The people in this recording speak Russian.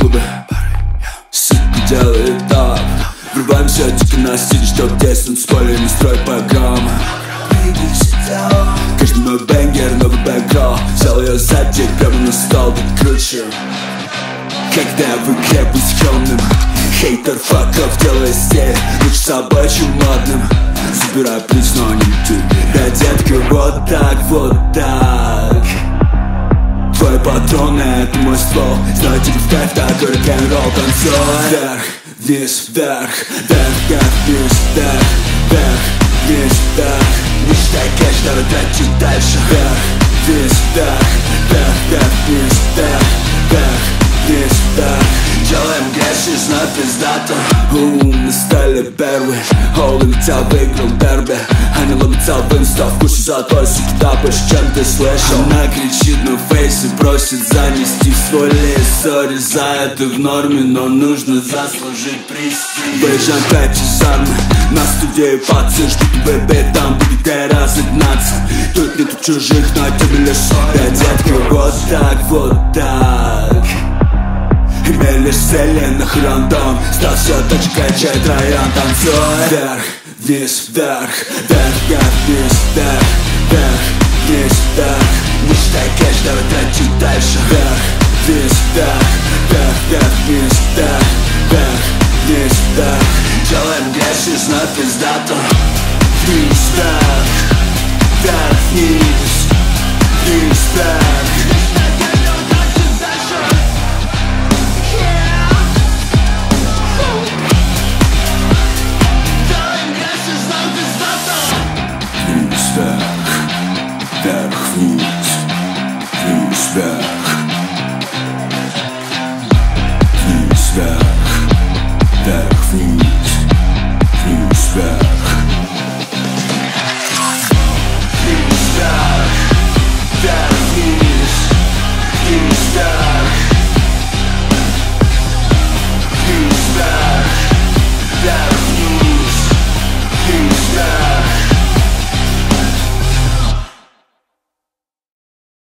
клубе. Сука делает так. Врываемся дико на стиле, чтоб теснуть спойлер, не строй программы. Каждый мой бенгер, новый бэкграунд. Взял ее сзади, прямо на стол, да круче. Когда в игре быть скромным, хейтер факов делай стиль лучше собой, чем модным. Забирай приз, но не ты. Да, детка, вот так, вот так. Твои патроны, это мой ствол. Знаю тебе в кайф, такой рок-н-ролл. Танцуй вверх, вниз, вверх, вверх, вверх, вниз, вверх, вверх, вниз, вверх. Не считай кэш, давай тратить дальше. Вверх, вниз, вверх, вверх, вверх, вниз, вверх, вверх, вниз, вверх. Делаем грязь, и знаю пиздато. Мы стали первые. Холли летел, выиграл дерби. Они ломятся в инста, в курсе золотой, сука, тапаешь, чем ты слышал. Она кричит на фейс и просит занести в свой лес. Сори за это в норме, но нужно заслужить приз. Выезжаем 5 из армии, на студии пацы. Ждут ББ, там будет где разогнаться. Тут нету чужих, на тебе лишь своя. Детка, вот так, вот так. Имели вселенных рандом. Стал все так же, качает район. Танцуй вверх, вниз, вверх, вверх, вверх, вниз, вверх, вверх, вниз, вверх. Не считай кэш, давай тратить дальше. Вверх, вниз, вверх, вверх, вверх, вниз, вверх, вверх, вниз, вверх. Делаем грязь, и знаю пиздато. Вниз, вверх, вверх, вниз, вниз, вверх. Вверх, вниз, вниз, вверх.